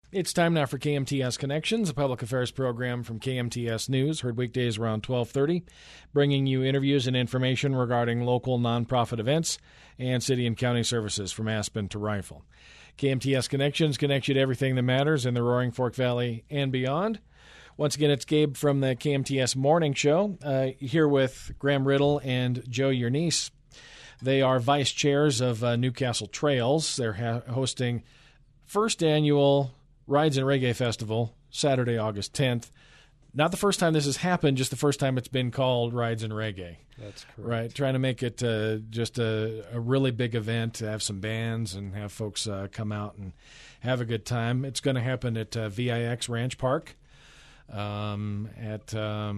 It's time now for KMTS Connections, a public affairs program from KMTS News, heard weekdays around 12:30, bringing you interviews and information regarding local nonprofit events and city and county services from Aspen to Rifle. KMTS Connections connects you to everything that matters in the Roaring Fork Valley and beyond. Once again, it's Gabe from the KMTS Morning Show, here with Graham Riddle and Joe Yernice. They are vice chairs of Newcastle Trails. They're hosting first annual Rides and Reggae Festival, Saturday, August 10th. Not the first time this has happened, just the first time it's been called Rides and Reggae. That's correct. Right, trying to make it just a really big event, to have some bands and have folks come out and have a good time. It's going to happen at VIX Ranch Park at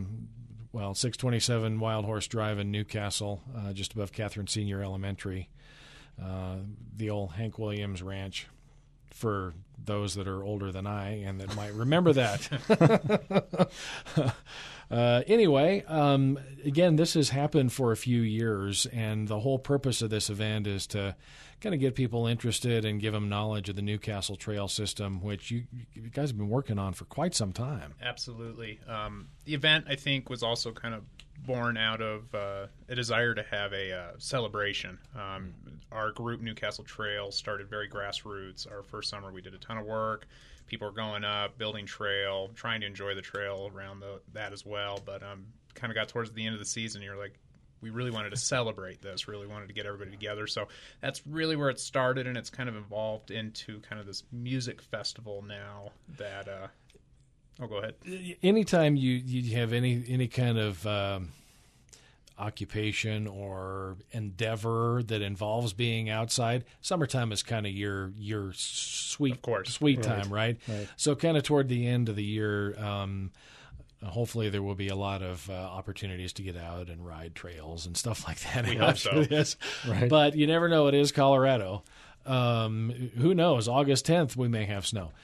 627 Wild Horse Drive in Newcastle, just above Catherine Senior Elementary, the old Hank Williams Ranch, for those that are older than I and that might remember that. Anyway, again, this has happened for a few years, and the whole purpose of this event is to kind of get people interested and give them knowledge of the Newcastle Trail system, which you guys have been working on for quite some time. Absolutely. The event, I think, was also kind of born out of a desire to have a celebration. Our group, Newcastle Trail, started very grassroots. Our first summer, we did a ton of work. People were going up, building trail, trying to enjoy the trail around that as well. But kind of got towards the end of the season, you're like, we really wanted to celebrate this, really wanted to get everybody together. So that's really where it started, and it's kind of evolved into kind of this music festival now that go ahead. Anytime you have any kind of occupation or endeavor that involves being outside, summertime is kind of your sweet time, right? So kind of toward the end of the year, hopefully there will be a lot of opportunities to get out and ride trails and stuff like that. We hope so. Right. But you never know. It is Colorado. Who knows? August 10th, we may have snow.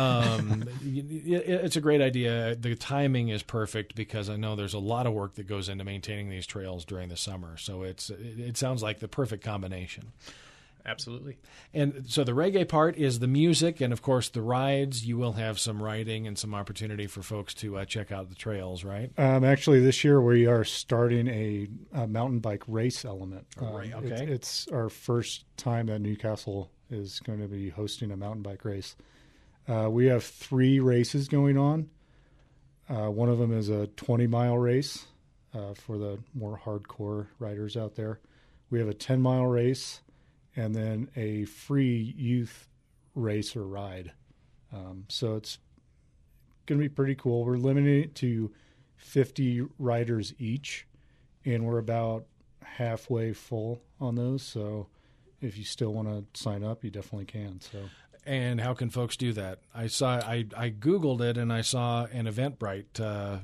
It's a great idea. The timing is perfect because I know there's a lot of work that goes into maintaining these trails during the summer. So it sounds like the perfect combination. Absolutely. And so the reggae part is the music, and of course the rides. You will have some riding and some opportunity for folks to check out the trails, right? Actually, this year we are starting a mountain bike race element. Okay. It's our first time that Newcastle is going to be hosting a mountain bike race. We have 3 races going on. One of them is a 20-mile race for the more hardcore riders out there. We have a 10-mile race, and then a free youth race or ride. So it's going to be pretty cool. We're limiting it to 50 riders each, and we're about halfway full on those. So if you still want to sign up, you definitely can. So. And how can folks do that? I Googled it, and I saw an Eventbrite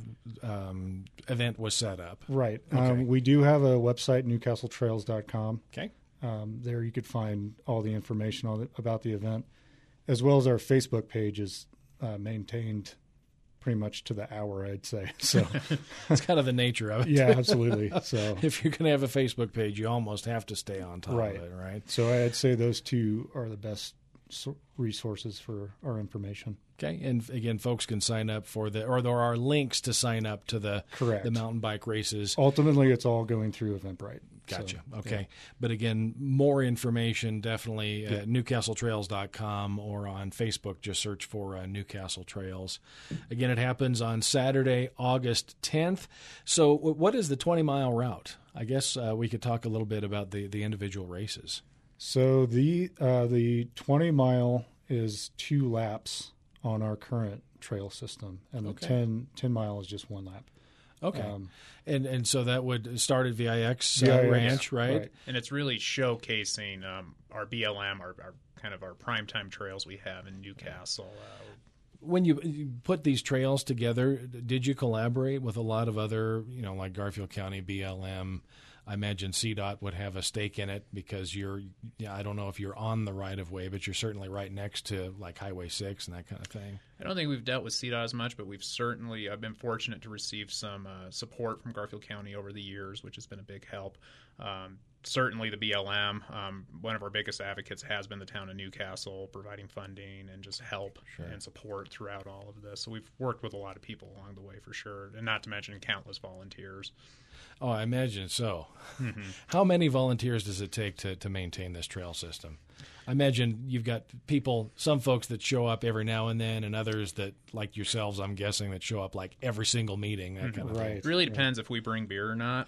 event was set up. Right. Okay. We do have a website, newcastletrails.com. Okay. There you could find all the information about the event, as well as our Facebook page is maintained pretty much to the hour, I'd say. So it's kind of the nature of it. Yeah, absolutely. So if you're going to have a Facebook page, you almost have to stay on top of it, right? So I'd say those two are the best resources for our information. Okay, and again, folks can sign up or there are links to sign up to the mountain bike races. Ultimately, it's all going through Eventbrite. Gotcha. So, okay. Yeah. But again, more information definitely at newcastletrails.com or on Facebook. Just search for Newcastle Trails. Again, it happens on Saturday, August 10th. So what is the 20-mile route? I guess we could talk a little bit about the individual races. So the 20-mile is 2 laps on our current trail system, and the 10-mile is just 1 lap. Okay. And so that would start at VIX Ranch, right? And it's really showcasing our BLM, our kind of our primetime trails we have in Newcastle. When you put these trails together, did you collaborate with a lot of other, like Garfield County, BLM? I imagine CDOT would have a stake in it because I don't know if you're on the right of way, but you're certainly right next to like Highway 6 and that kind of thing. I don't think we've dealt with CDOT as much, but I've been fortunate to receive some support from Garfield County over the years, which has been a big help. certainly the BLM, one of our biggest advocates has been the town of Newcastle, providing funding and just help and support throughout all of this. So we've worked with a lot of people along the way for sure, and not to mention countless volunteers. Oh, I imagine so. Mm-hmm. How many volunteers does it take to maintain this trail system? I imagine you've got people, some folks that show up every now and then, and others that, like yourselves, I'm guessing, that show up like every single meeting, that kind of thing. It really depends if we bring beer or not.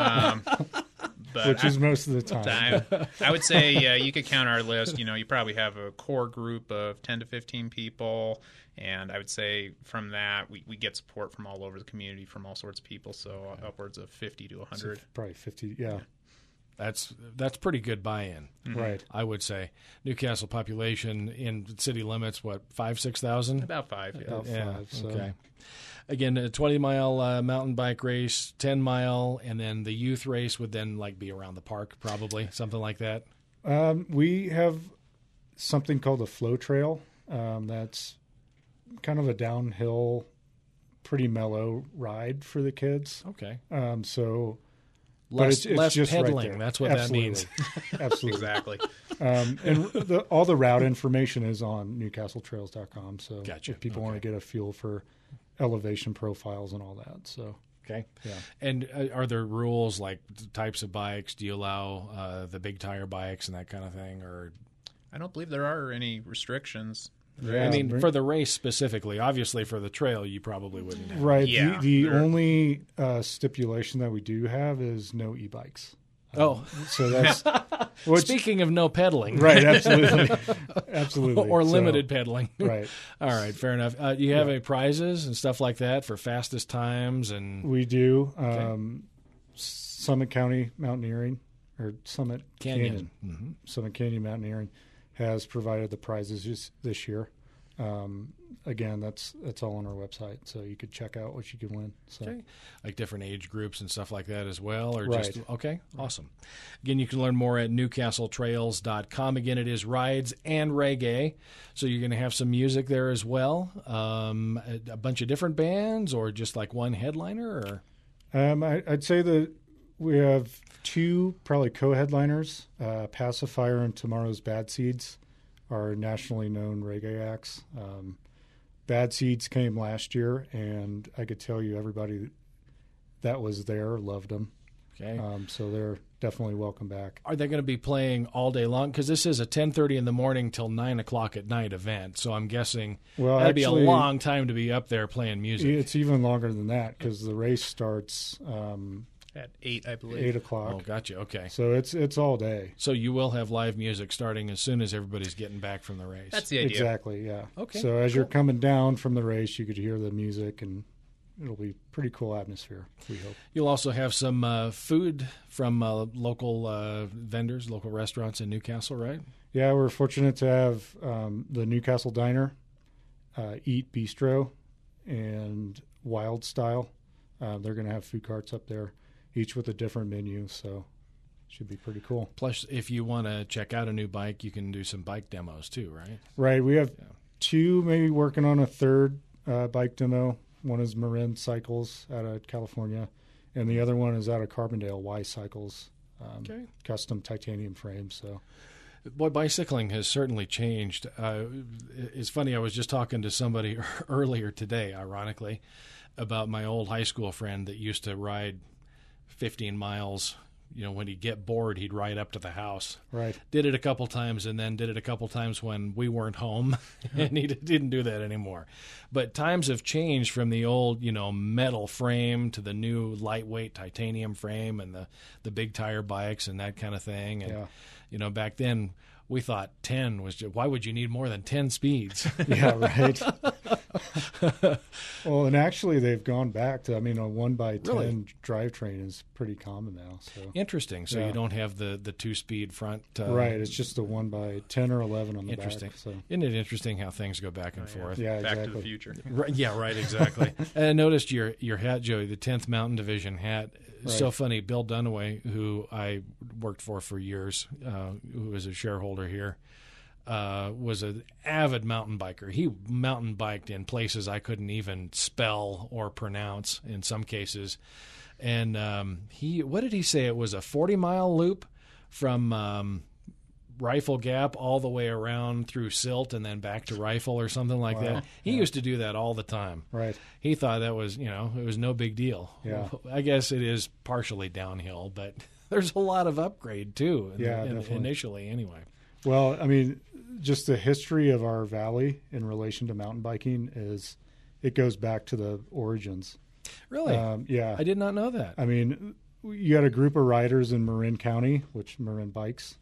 But which is most of the time. I would say you could count our list. You probably have a core group of 10 to 15 people, and I would say from that we get support from all over the community from all sorts of people, so upwards of 50 to 100. So probably 50, yeah. That's pretty good buy-in, right? I would say. Newcastle population in city limits, what, 5,000-6,000? About 5. Yeah. About 5. So. Okay. Again, a 20-mile mountain bike race, 10-mile, and then the youth race would then be around the park, probably something like that. We have something called a flow trail. That's kind of a downhill, pretty mellow ride for the kids. Okay. So. Less just pedaling. Right, that's what Absolutely. that means. Absolutely. Exactly. And all the route information is on newcastletrails.com. So Gotcha. if people want to get a feel for elevation profiles and all that. So okay. Yeah. And are there rules like types of bikes? Do you allow the big tire bikes and that kind of thing? Or I don't believe there are any restrictions. Yeah, I mean, for the race specifically, obviously for the trail, you probably wouldn't have. Right. Yeah, the only stipulation that we do have is no e-bikes. So that's Speaking of no pedaling. right. Absolutely. Absolutely. Or limited pedaling. Right. All right. Fair enough. Do you have any prizes and stuff like that for fastest times? And We do. Summit County Mountaineering or Summit Canyon. Summit Canyon Mountaineering has provided the prizes this year. Again, that's all on our website, so you could check out what you can win. So. Okay. Like different age groups and stuff like that as well? Or Right. just okay, awesome. Again, you can learn more at newcastletrails.com. Again, it is rides and reggae, so you're going to have some music there as well. A bunch of different bands or just like one headliner? Or I'd say that we have two probably co-headliners, Pacifier and Tomorrow's Bad Seeds are nationally known reggae acts. Bad Seeds came last year, and I could tell you everybody that was there loved them. Okay. So they're definitely welcome back. Are they going to be playing all day long? Because this is a 10:30 in the morning till 9 o'clock at night event, so I'm guessing that'd be a long time to be up there playing music. It's even longer than that because the race starts At 8, I believe. 8 o'clock. Oh, gotcha. Okay. So it's all day. So you will have live music starting as soon as everybody's getting back from the race. That's the idea. Exactly, yeah. Okay, So as you're coming down from the race, you could hear the music, and it'll be pretty cool atmosphere, we hope. You'll also have some food from local vendors, local restaurants in Newcastle, right? Yeah, we're fortunate to have the Newcastle Diner, Eat Bistro, and Wild Style. They're going to have food carts up there, each with a different menu, so should be pretty cool. Plus, if you want to check out a new bike, you can do some bike demos too, right? Right. We have two, maybe working on a third bike demo. One is Marin Cycles out of California, and the other one is out of Carbondale, Y Cycles, custom titanium frame. So, boy, bicycling has certainly changed. It's funny, I was just talking to somebody earlier today, ironically, about my old high school friend that used to ride 15 miles. You know, when he'd get bored, he'd ride up to the house. Right. Did it a couple times, and then did it a couple times when we weren't home, and he didn't do that anymore. But times have changed from the old, metal frame to the new lightweight titanium frame and the big tire bikes and that kind of thing. And, back then we thought 10 was just, why would you need more than 10 speeds? Yeah, right. Well, and actually they've gone back to, a 1x10 drivetrain is pretty common now. So Interesting. So you don't have the 2-speed front. Right. It's just a 1x10 or 11 on the interesting. back. So. Isn't it interesting how things go back and forth? Yeah, exactly. Back to the future. Right, yeah, right, exactly. And I noticed your hat, Joey, the 10th Mountain Division hat. Right. So funny. Bill Dunaway, who I worked for years, who was a shareholder here, was an avid mountain biker. He mountain biked in places I couldn't even spell or pronounce in some cases. And what did he say? It was a 40-mile loop from Rifle Gap all the way around through Silt and then back to Rifle or something like that. He used to do that all the time. Right. He thought that was, it was no big deal. Yeah. I guess it is partially downhill, but there's a lot of upgrade too. Initially, anyway. Well, I mean, just the history of our valley in relation to mountain biking it goes back to the origins. Really? Yeah. I did not know that. I mean, you had a group of riders in Marin County, which Marin Bikes.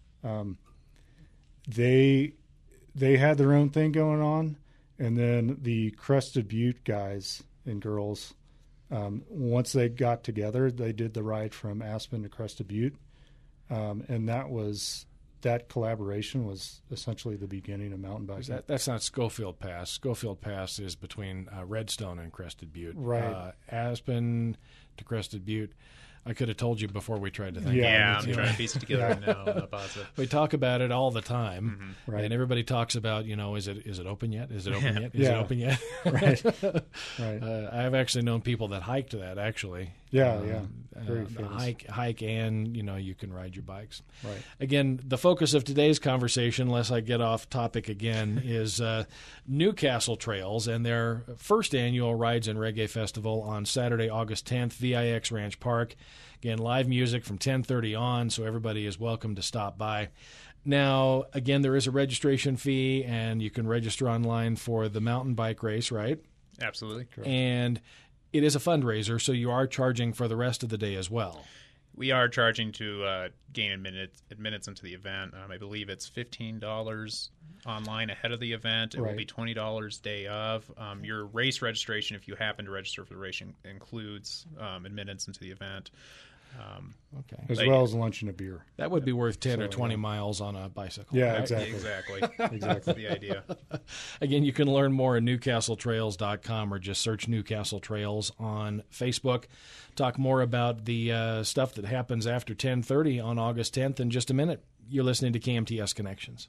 They had their own thing going on, and then the Crested Butte guys and girls, once they got together, they did the ride from Aspen to Crested Butte, and that collaboration was essentially the beginning of mountain biking. That's not Schofield Pass. Schofield Pass is between Redstone and Crested Butte. Right. Aspen to Crested Butte. I could have told you before we tried to think. Yeah, I'm trying to piece it together now. I'm not positive. We talk about it all the time, Right. and everybody talks about, is it open yet? Is it open yet? Is it Yeah. open yet? Right. Right. I've actually known people that hiked that, actually. Yeah, very The famous. hike, and you can ride your bikes. Right. Again, the focus of today's conversation, unless I get off topic again, is Newcastle Trails and their first annual Rides and Reggae Festival on Saturday, August 10th, VIX Ranch Park. Again, live music from 10:30 on, so everybody is welcome to stop by. Now, again, there is a registration fee, and you can register online for the mountain bike race, right? Absolutely. And it is a fundraiser, so you are charging for the rest of the day as well. We are charging to gain admittance into the event. I believe it's $15 online ahead of the event. It will be $20 day of. Your race registration, if you happen to register for the race, includes admittance into the event. Okay. As well as lunch and a beer. That would be worth 10 or 20 miles on a bicycle. Yeah, right? exactly. Exactly. That's the idea. Again, you can learn more at newcastletrails.com or just search Newcastle Trails on Facebook. Talk more about the stuff that happens after 10:30 on August 10th in just a minute. You're listening to KMTS Connections.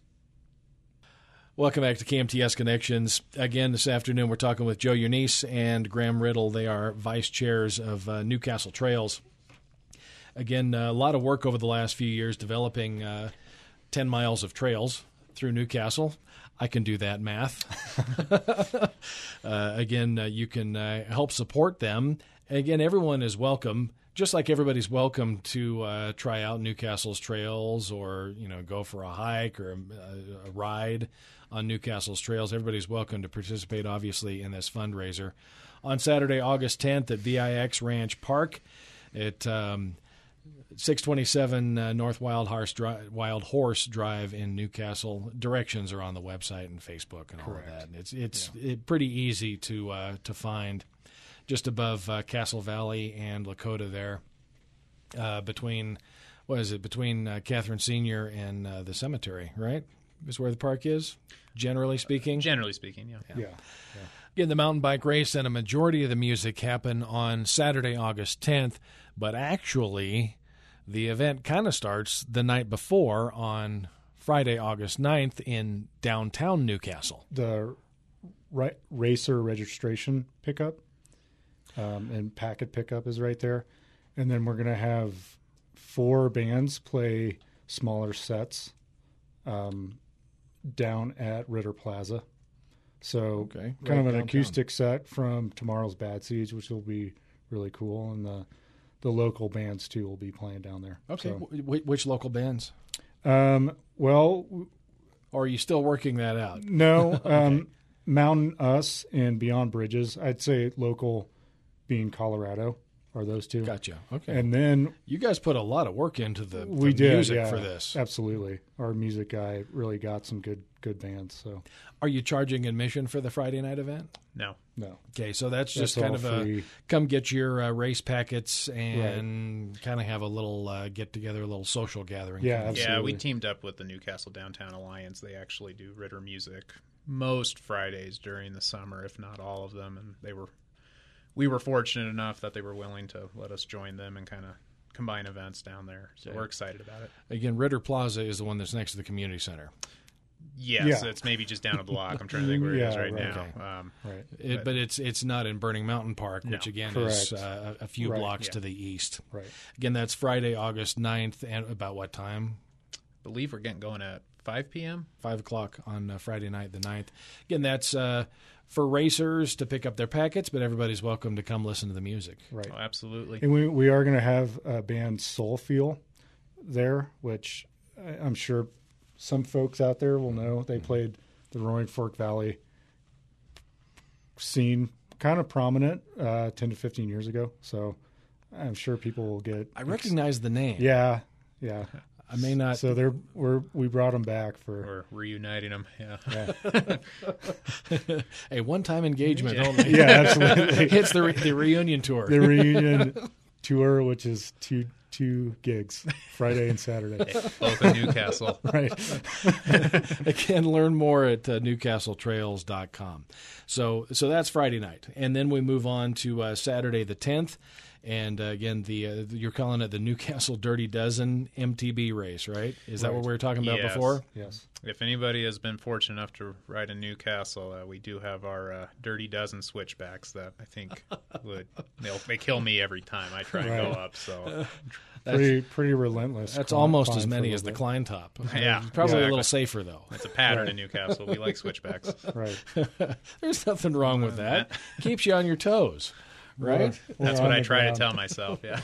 Welcome back to KMTS Connections. Again, this afternoon we're talking with Joe Eunice and Graham Riddle. They are vice chairs of Newcastle Trails. Again, a lot of work over the last few years developing 10 miles of trails through Newcastle. I can do that math. Again, you can help support them. Again, everyone is welcome, just like everybody's welcome to try out Newcastle's trails or, go for a hike or a ride on Newcastle's trails. Everybody's welcome to participate, obviously, in this fundraiser. On Saturday, August 10th at VIX Ranch Park at 627 North Wild Horse Drive in Newcastle. Directions are on the website and Facebook and all of that. And it's pretty easy to find, just above Castle Valley and Lakota there, between Catherine Senior and the cemetery, right? Is where the park is, generally speaking. Generally speaking, yeah. Again, the mountain bike race and a majority of the music happen on Saturday, August 10th, but actually the event kind of starts the night before on Friday, August 9th in downtown Newcastle. The racer registration pickup and packet pickup is right there. And then we're going to have 4 bands play smaller sets down at Ritter Plaza. So kind of an downtown. acoustic set from tomorrow's Bad Seeds, which will be really cool. And the local bands, too, will be playing down there. Okay. So, Which local bands? well, Or are you still working that out? no, Mountain Us and Beyond Bridges. I'd say local being Colorado are those 2. Gotcha. Okay. And then You guys put a lot of work into the we did music for this. Absolutely. Our music guy really got some good bands. So Are you charging admission for the Friday night event? No. Okay, so that's just all kind of free. a come get your race packets and kind of have a little get together, a little social gathering. Yeah, kind of. Yeah, Absolutely. we teamed up with the Newcastle Downtown Alliance. They actually do Ritter music most Fridays during the summer, if not all of them. And we were fortunate enough that they were willing to let us join them and kind of combine events down there. So we're excited about it. Again, Ritter Plaza is the one that's next to the community center. Yes, Yeah. it's maybe just down a block. I'm trying to think where it is right right. now. right. But it's not in Burning Mountain Park, which No. again Correct. is a few Right. blocks Yeah. to the east. Right. Again, that's Friday, August 9th, and about what time? believe we're getting going at 5 p.m. 5 o'clock on Friday night, the 9th. Again, that's for racers to pick up their packets, but everybody's welcome to come listen to the music. Right. Oh, absolutely. And we are going to have a band Soulfeel there, which I'm sure some folks out there will know. They played the Roaring Fork Valley scene kind of prominent 10 to 15 years ago. So I'm sure people will get... I recognize the name. Yeah. I may not... So we brought them back for... We're reuniting them, yeah. A one-time engagement only. Yeah, absolutely. It's the reunion tour. The reunion tour, which is two gigs, Friday and Saturday. Both in Newcastle. Right. Again, learn more at newcastletrails.com. So that's Friday night. And then we move on to Saturday the 10th. And again, you're calling it the Newcastle Dirty Dozen MTB race, right? Is that what we were talking about before? Yes. If anybody has been fortunate enough to ride in Newcastle, we do have our Dirty Dozen switchbacks that I think they kill me every time I try and go up. So pretty relentless. That's almost as many as the Klein Top. Yeah, probably exactly. a little safer though. It's a pattern in Newcastle. We like switchbacks. Right. There's nothing wrong with that. Keeps you on your toes. Right? That's what I try to tell myself, yeah.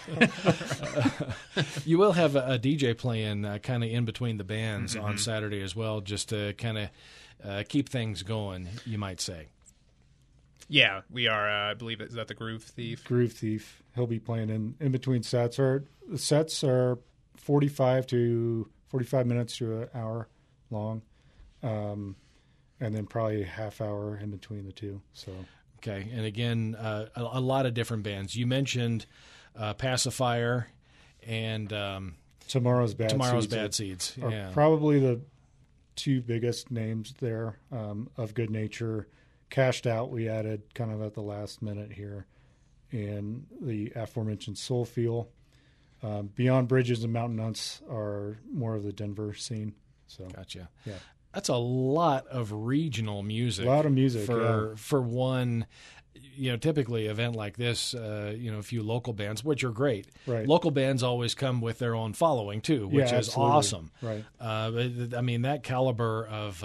You will have a DJ playing kind of in between the bands on Saturday as well, just to kind of keep things going, you might say. Yeah, we are. I believe is that the Groove Thief? Groove Thief. He'll be playing in between sets. The sets are 45 minutes to an hour long, and then probably a half hour in between the two. So... Okay, and again, a lot of different bands. You mentioned Pacifier and Tomorrow's Bad Seeds. Are yeah. probably the two biggest names there of Good Nature. Cashed Out we added kind of at the last minute here, and the aforementioned Soulfeel. Beyond Bridges and Mountain Nuts are more of the Denver scene. So Gotcha. Yeah. That's a lot of regional music. A lot of music for one. Typically event like this, a few local bands, which are great. Right. Local bands always come with their own following too, which is absolutely. awesome. Right. I mean, that caliber of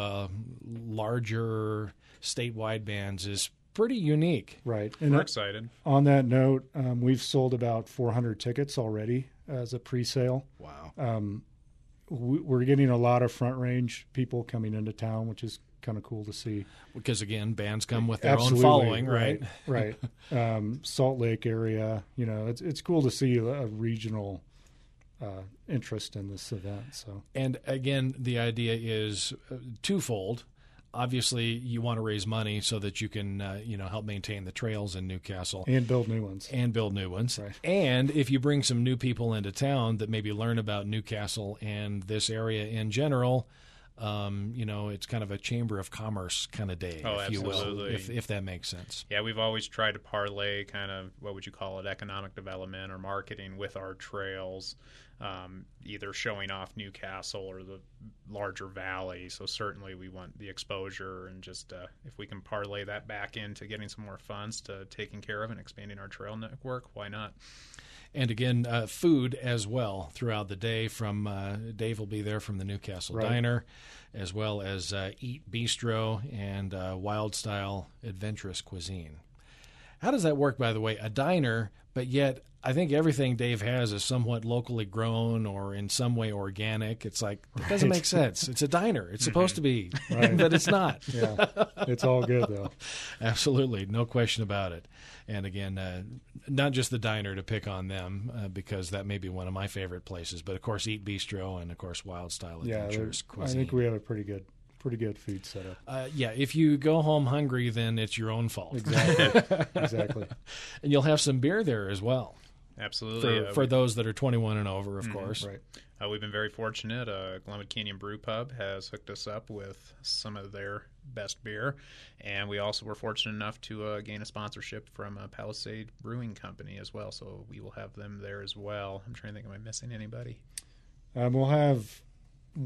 larger statewide bands is pretty unique. Right. And we're excited. On that note, we've sold about 400 tickets already as a pre-sale. Wow. We're getting a lot of Front Range people coming into town, which is kind of cool to see. Because, again, bands come with their Absolutely. own following, right? Right. Salt Lake area, it's cool to see a regional interest in this event. So, and, again, the idea is twofold. Obviously, you want to raise money so that you can, help maintain the trails in Newcastle. And build new ones. Right. And if you bring some new people into town that maybe learn about Newcastle and this area in general, it's kind of a chamber of commerce kind of day, if you will, if that makes sense. Yeah, we've always tried to parlay kind of, what would you call it, economic development or marketing with our trails, either showing off Newcastle or the larger valley. So certainly we want the exposure, and just if we can parlay that back into getting some more funds to taking care of and expanding our trail network, why not? And again, food as well throughout the day. From Dave will be there from the Newcastle Diner, as well as Eat Bistro and Wild Style Adventurous Cuisine. How does that work, by the way? A diner, but yet I think everything Dave has is somewhat locally grown or in some way organic. It's like, it doesn't make sense. It's a diner. It's supposed to be, but it's not. Yeah, it's all good, though. Absolutely. No question about it. And again, not just the diner to pick on them, because that may be one of my favorite places, but of course Eat Bistro and of course Wild Style Adventures Cuisine. I think we have a pretty good food setup. If you go home hungry, then it's your own fault. Exactly. And you'll have some beer there as well. Absolutely. For those that are 21 and over, of course. Right. We've been very fortunate. Glenwood Canyon Brew Pub has hooked us up with some of their best beer. And we also were fortunate enough to gain a sponsorship from Palisade Brewing Company as well. So we will have them there as well. I'm trying to think, am I missing anybody? We'll have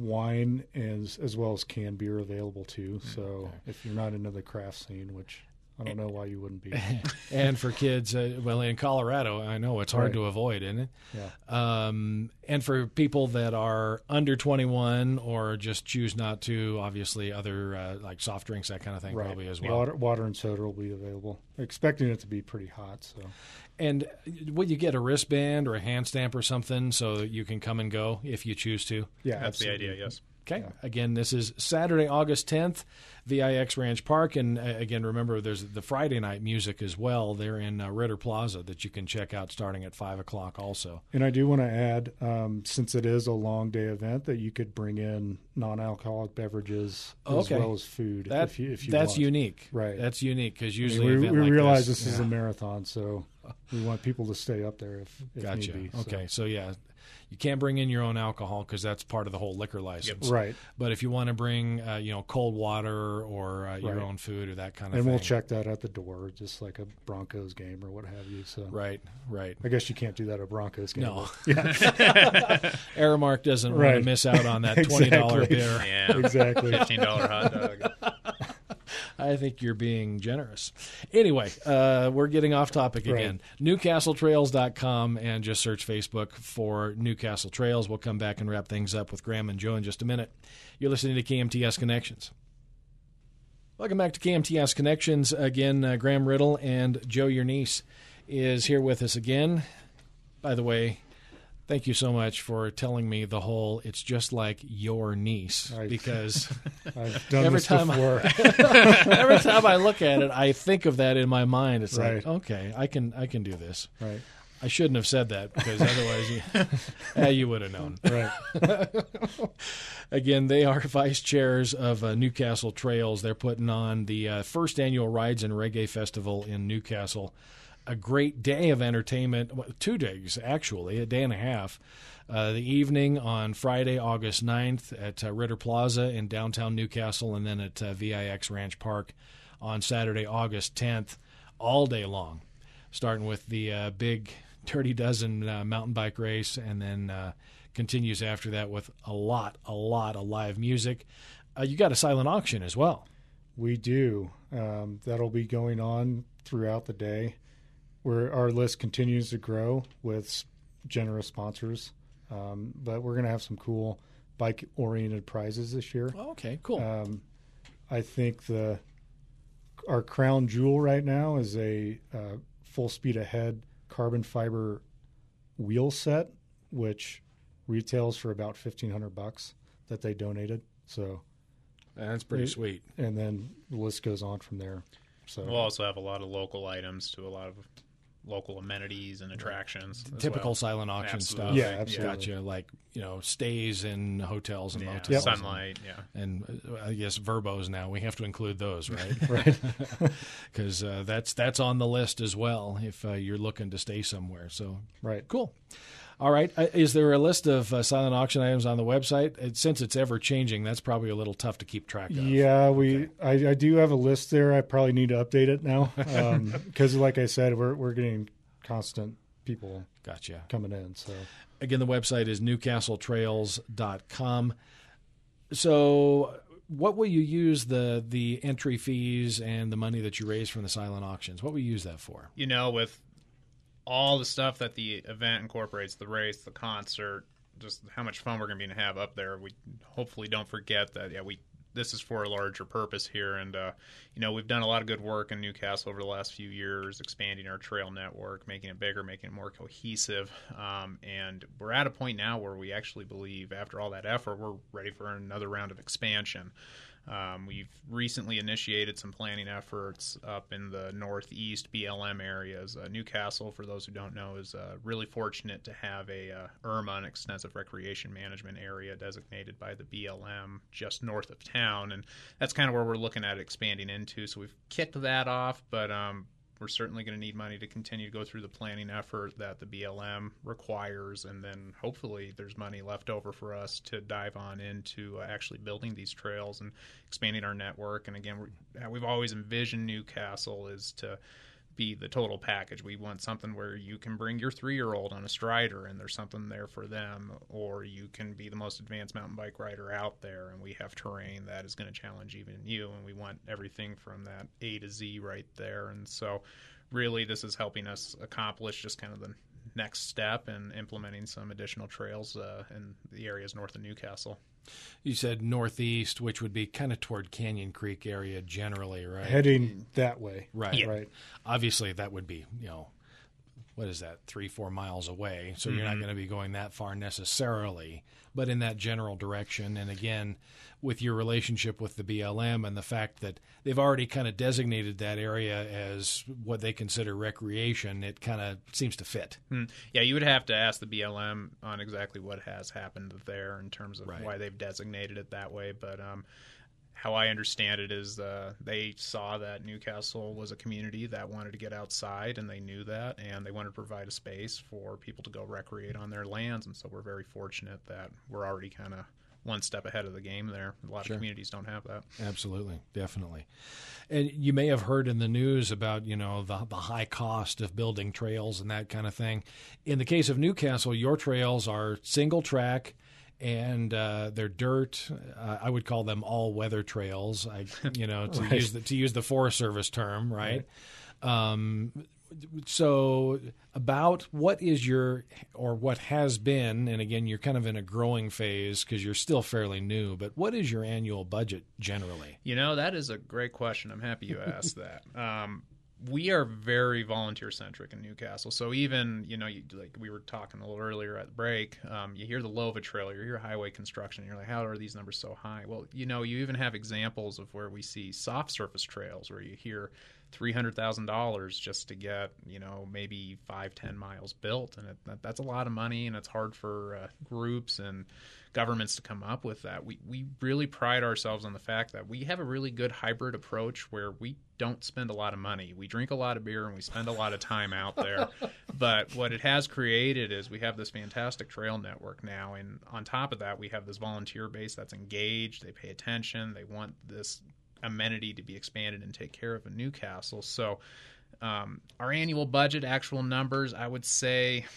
wine as well as canned beer available too. So if you're not into the craft scene, which I don't know why you wouldn't be. And for kids, well, in Colorado, I know it's hard Right. to avoid, isn't it? Yeah. And for people that are under 21 or just choose not to, obviously other like soft drinks, that kind of thing, Right. probably as well. Water and soda will be available. Expecting it to be pretty hot. So And would you get a wristband or a hand stamp or something so that you can come and go if you choose to? yeah, That's absolutely. the idea, yes. Okay. Yeah. Again, this is Saturday, August 10th, VIX Ranch Park. And again, remember, there's the Friday night music as well. They're in Ritter Plaza that you can check out starting at 5 o'clock also. And I do want to add, since it is a long day event, that you could bring in non-alcoholic beverages as Okay. well as food if you That's want. unique. Right. That's unique because I mean, usually an we event like realize this, this is a marathon, so we want people to stay up there if Gotcha. need be. So. Okay. So, yeah, you can't bring in your own alcohol because that's part of the whole liquor license. Right. But if you want to bring, cold water or your Right. own food or that kind of And thing. we'll check that at the door, just like a Broncos game or what have you. So Right. I guess you can't do that at a Broncos game. No. but- Yeah, Aramark doesn't want Right. to miss out on that $20 Exactly. beer. Yeah. exactly. $15 hot dog. I think you're being generous. Anyway, we're getting off topic again. NewcastleTrails.com and just search Facebook for Newcastle Trails. We'll come back and wrap things up with Graham and Joe in just a minute. You're listening to KMTS Connections. Welcome back to KMTS Connections. Again, Graham Riddle and Joe, your niece, is here with us again. By the way, thank you so much for telling me the whole "it's just like your niece" because I've done Every this time before. every time I look at it, I think of that in my mind. It's like, Right. okay, I can do this. Right. I shouldn't have said that because otherwise you would have known. Right. Again, they are vice chairs of Newcastle Trails. They're putting on the first annual Rides and Reggae Festival in Newcastle. A great day of entertainment, 2 days actually, a day and a half. The evening on Friday, August 9th at Ritter Plaza in downtown Newcastle, and then at VIX Ranch Park on Saturday, August 10th, all day long, starting with the big Dirty Dozen mountain bike race, and then continues after that with a lot of live music. You got a silent auction as well. We do. That'll be going on throughout the day. Where our list continues to grow with generous sponsors, but we're going to have some cool bike-oriented prizes this year. Oh, okay, cool. I think our crown jewel right now is a full speed ahead carbon fiber wheel set, which retails for about $1,500 that they donated. So, That's pretty sweet. and then the list goes on from there. So We'll also have a lot of local items to a lot of local amenities and attractions. as Typical well. silent auction Absolutely. stuff. Yeah, absolutely. Gotcha. Like, stays in hotels and Yeah. motels. Sunlight, yeah. And I guess Verbos now. We have to include those, right? right. Because that's on the list as well if you're looking to stay somewhere. So Right. cool. All right. Is there a list of silent auction items on the website? Since it's ever changing, that's probably a little tough to keep track of. Yeah, I do have a list there. I probably need to update it now because, like I said, we're getting constant people Gotcha. coming in. So Again, the website is newcastletrails.com. So what will you use the entry fees and the money that you raise from the silent auctions? What will you use that for? With all the stuff that the event incorporates, the race, the concert, just how much fun we're going to be have up there, we hopefully don't forget that, this is for a larger purpose here. And, we've done a lot of good work in Newcastle over the last few years, expanding our trail network, making it bigger, making it more cohesive. And we're at a point now where we actually believe after all that effort, we're ready for another round of expansion. We've recently initiated some planning efforts up in the northeast BLM areas. Newcastle, for those who don't know, is really fortunate to have a IRMA, an extensive recreation management area designated by the BLM just north of town, and that's kind of where we're looking at expanding into. So we've kicked that off, but we're certainly going to need money to continue to go through the planning effort that the BLM requires, and then hopefully there's money left over for us to dive on into actually building these trails and expanding our network. And again, we've always envisioned Newcastle is to be the total package. We want something where you can bring your 3-year-old on a Strider and there's something there for them, or you can be the most advanced mountain bike rider out there and we have terrain that is going to challenge even you, and we want everything from that A to Z right there. And so really this is helping us accomplish just kind of the next step in implementing some additional trails in the areas north of Newcastle. You said northeast, which would be kind of toward Canyon Creek area generally, right? Heading that way. Right. Yeah. Right. Obviously, that would be, what is that, 3-4 miles away. So you're not going to be going that far necessarily, but in that general direction. And again, with your relationship with the BLM and the fact that they've already kind of designated that area as what they consider recreation, it kind of seems to fit. Yeah, you would have to ask the BLM on exactly what has happened there in terms of Right. why they've designated it that way. But how I understand it is they saw that Newcastle was a community that wanted to get outside, and they knew that, and they wanted to provide a space for people to go recreate on their lands. And so we're very fortunate that we're already kind of one step ahead of the game there. A lot Sure. of communities don't have that. Absolutely, definitely. And you may have heard in the news about, the high cost of building trails and that kind of thing. In the case of Newcastle, your trails are single track, and they're dirt. I would call them all-weather trails. To use the Forest Service term, right? So, about what is what has been, and again, you're kind of in a growing phase because you're still fairly new. But what is your annual budget generally? That is a great question. I'm happy you asked that. We are very volunteer-centric in Newcastle. So even, like we were talking a little earlier at the break, you hear the LOVA trail, you hear highway construction, and you're like, how are these numbers so high? Well, you even have examples of where we see soft surface trails where you hear $300,000 just to get, maybe 5-10 miles built. And that's a lot of money, and it's hard for groups and governments to come up with that. We really pride ourselves on the fact that we have a really good hybrid approach where we don't spend a lot of money. We drink a lot of beer and we spend a lot of time out there. But what it has created is we have this fantastic trail network now. And on top of that, we have this volunteer base that's engaged. They pay attention. They want this amenity to be expanded and take care of in Newcastle. So our annual budget, actual numbers, I would say,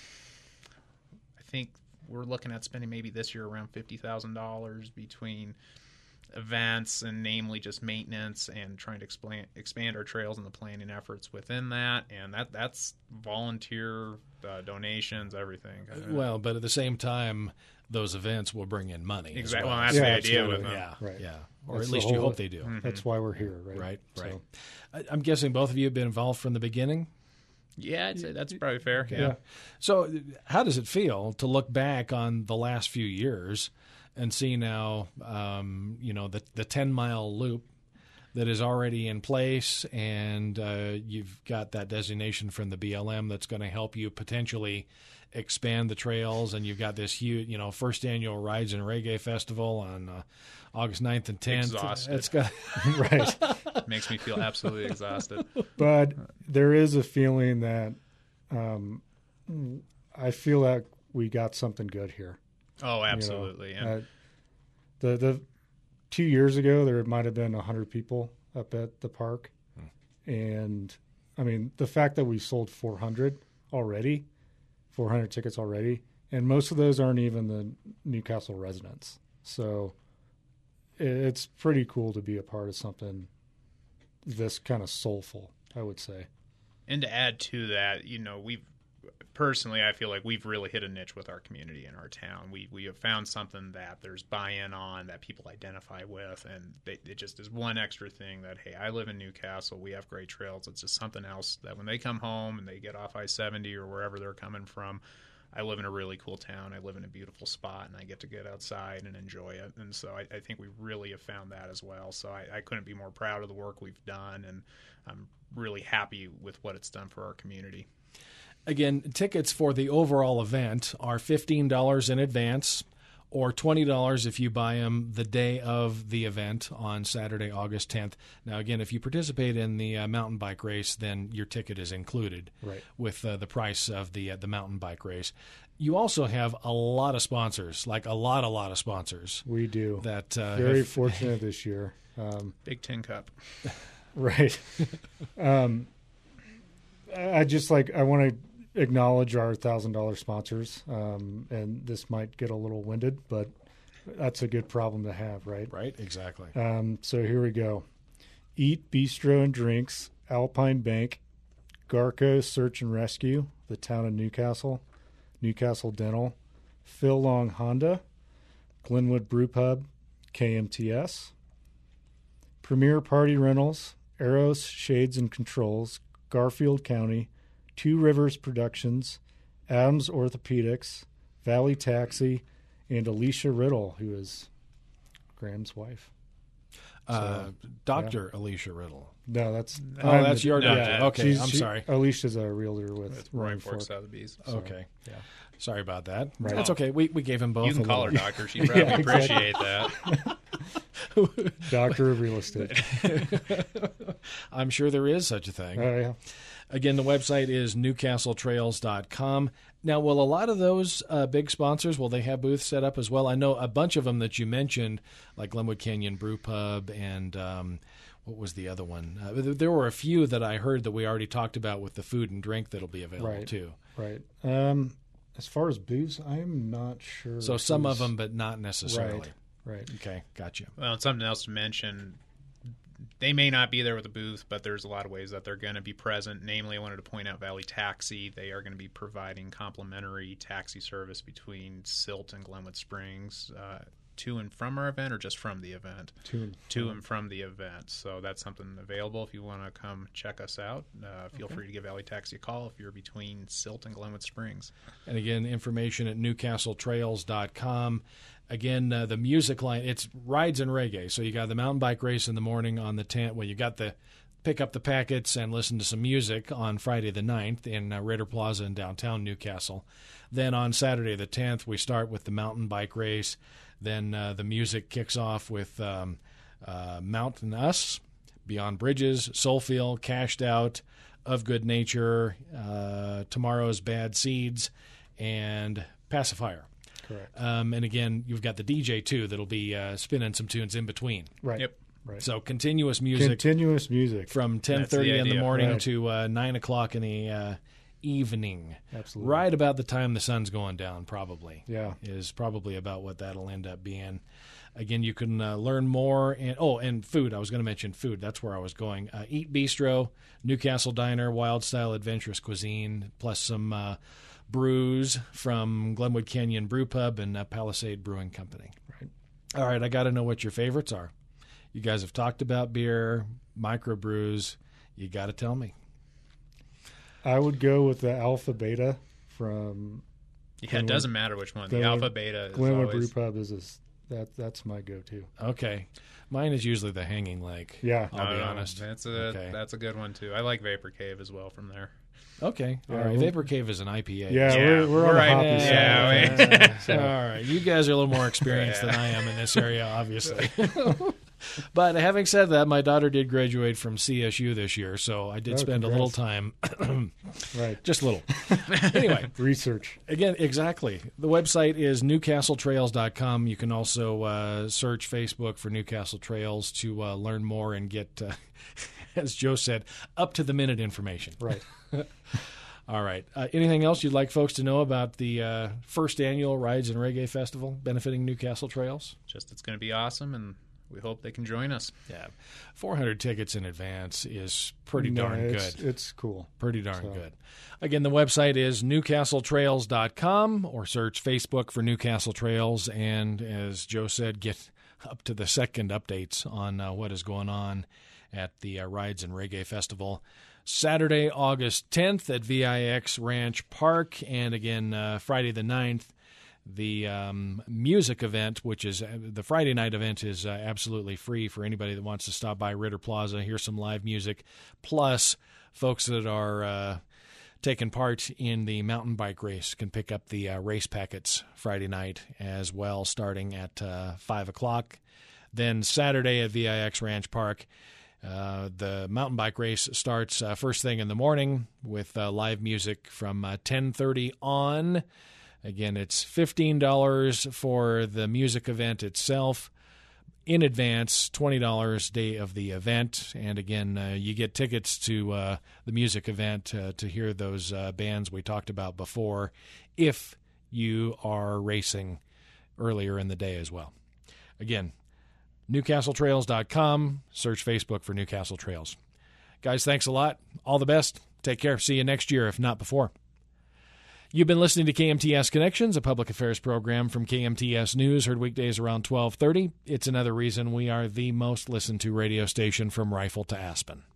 I think we're looking at spending maybe this year around $50,000 between events and namely just maintenance and trying to expand our trails and the planning efforts within that. And that's volunteer donations, everything. Well, but at the same time, those events will bring in money. Exactly. Well, Well. that's Yeah, the idea absolutely. with them. Yeah, Right. yeah. Or That's at the least you whole- hope they do. That's why we're here, right? Right, right. So, I'm guessing both of you have been involved from the beginning. Yeah, I'd say that's probably fair. yeah. So, how does it feel to look back on the last few years and see now, the 10-mile loop that is already in place, and you've got that designation from the BLM that's going to help you potentially expand the trails, and you've got this huge, first annual Rides and Reggae Festival on August 9th and 10th. Exhausted. It's got Right. Makes me feel absolutely exhausted. But there is a feeling that I feel like we got something good here. Oh, absolutely. And The 2 years ago, there might have been 100 people up at the park. And, I mean, the fact that we sold 400 tickets already, and most of those aren't even the Newcastle residents. So it's pretty cool to be a part of something this kind of soulful, I would say. And to add to that, I feel like we've really hit a niche with our community in our town. We have found something that there's buy-in on, that people identify with, and it just is one extra thing that, hey, I live in Newcastle, we have great trails. It's just something else that when they come home and they get off I-70 or wherever they're coming from, I live in a really cool town. I live in a beautiful spot, and I get to get outside and enjoy it. And so I think we really have found that as well. So I couldn't be more proud of the work we've done, and I'm really happy with what it's done for our community. Again, tickets for the overall event are $15 in advance, or $20 if you buy them the day of the event on Saturday, August 10th. Now, again, if you participate in the mountain bike race, then your ticket is included with the price of the mountain bike race. You also have a lot of sponsors, like a lot of sponsors. We do. That Very fortunate this year. Big Tin Cup. Right. I want to acknowledge our $1,000 sponsors, and this might get a little winded, but that's a good problem to have, right? Right, exactly. So here we go. Eat Bistro and Drinks, Alpine Bank, Garco Search and Rescue, the town of Newcastle, Newcastle Dental, Phil Long Honda, Glenwood Brew Pub, KMTS, Premier Party Rentals, Eros Shades and Controls, Garfield County, Two Rivers Productions, Adams Orthopedics, Valley Taxi, and Alicia Riddle, who is Graham's wife. Dr. Alicia Riddle. No, that's that's your doctor. yeah. Okay, I'm sorry. Alicia's a realtor with Roy Roaring Forks Fork. out of the bees. Okay. Yeah. Sorry about that. Right. That's okay. We gave him both. You can a call her little- doctor. She'd probably Yeah, exactly. appreciate that. Doctor of Real Estate. I'm sure there is such a thing. Yeah. Again, the website is newcastletrails.com. Now, will a lot of those big sponsors, will they have booths set up as well? I know a bunch of them that you mentioned, like Glenwood Canyon Brew Pub and what was the other one? There were a few that I heard that we already talked about with the food and drink that'll be available Right. too. Right. As far as booths, I'm not sure. So some of them, but not necessarily. Right. Okay, gotcha. Well, and something else to mention, they may not be there with a booth, but there's a lot of ways that they're going to be present. Namely, I wanted to point out Valley Taxi. They are going to be providing complimentary taxi service between Silt and Glenwood Springs to and from our event, or just from the event? To and from the event. So that's something available if you want to come check us out. Feel free to give Valley Taxi a call if you're between Silt and Glenwood Springs. And again, information at newcastletrails.com. Again, the music line, it's rides and reggae. So you got the mountain bike race in the morning on the 10th. Well, you got the pick up the packets and listen to some music on Friday the 9th in Raider Plaza in downtown Newcastle. Then on Saturday the 10th, we start with the mountain bike race. Then the music kicks off with Mountain Us, Beyond Bridges, Soulfield, Cashed Out, Of Good Nature, Tomorrow's Bad Seeds, and Pacifier. Correct. And again, you've got the DJ too that'll be spinning some tunes in between. Right. Yep. Right. So continuous music Continuous music. from That's the 10:30 in the idea. morning Right. to 9 o'clock in the evening. Absolutely. Right about the time the sun's going down, probably. Yeah. Is probably about what that'll end up being. Again, you can learn more. And food. I was going to mention food. That's where I was going. Eat Bistro, Newcastle Diner, Wild Style Adventurous Cuisine, plus some brews from Glenwood Canyon Brew Pub and Palisade Brewing Company. Right. All right, I got to know what your favorites are. You guys have talked about beer, microbrews. You got to tell me. I would go with the Alpha Beta from Yeah, it doesn't matter which one. The Glenwood- Alpha Beta is Glenwood always... Brew Pub. That's my go-to. Okay. Mine is usually the Hanging Lake. Yeah. I'll be honest. That's Okay. a good one too. I like Vapor Cave as well from there. Okay. All Yeah, right. we'll- Vapor Cave is an IPA. Yeah, Yeah, we're on the right. hoppy Yeah, side. All right. You guys are a little more experienced than I am in this area, obviously. But having said that, my daughter did graduate from CSU this year, so I did Oh, spend a little congrats. time, Right. just a little. Anyway, Research. again, exactly. The website is newcastletrails.com. You can also search Facebook for Newcastle Trails to learn more and get, as Joe said, up-to-the-minute information. Right. All right. Anything else you'd like folks to know about the first annual Rides and Reggae Festival benefiting Newcastle Trails? Just it's going to be awesome, and we hope they can join us. Yeah. 400 tickets in advance is pretty No, darn it's, good. It's cool. Pretty darn So- good. Again, the website is newcastletrails.com or search Facebook for Newcastle Trails. And as Joe said, get up to the second updates on what is going on at the Rides and Reggae Festival. Saturday, August 10th at VIX Ranch Park. And again, Friday the 9th, the music event, which is the Friday night event, is absolutely free for anybody that wants to stop by Ritter Plaza, hear some live music, plus folks that are taking part in the mountain bike race can pick up the race packets Friday night as well, starting at 5 o'clock. Then Saturday at VIX Ranch Park, the mountain bike race starts first thing in the morning with live music from 10:30 on. Again, it's $15 for the music event itself. in advance, $20 day of the event. And again, you get tickets to the music event to hear those bands we talked about before if you are racing earlier in the day as well. Again, NewcastleTrails.com. Search Facebook for Newcastle Trails. Guys, thanks a lot. All the best. Take care. See you next year, if not before. You've been listening to KMTS Connections, a public affairs program from KMTS News, heard weekdays around 12:30. It's another reason we are the most listened to radio station from Rifle to Aspen.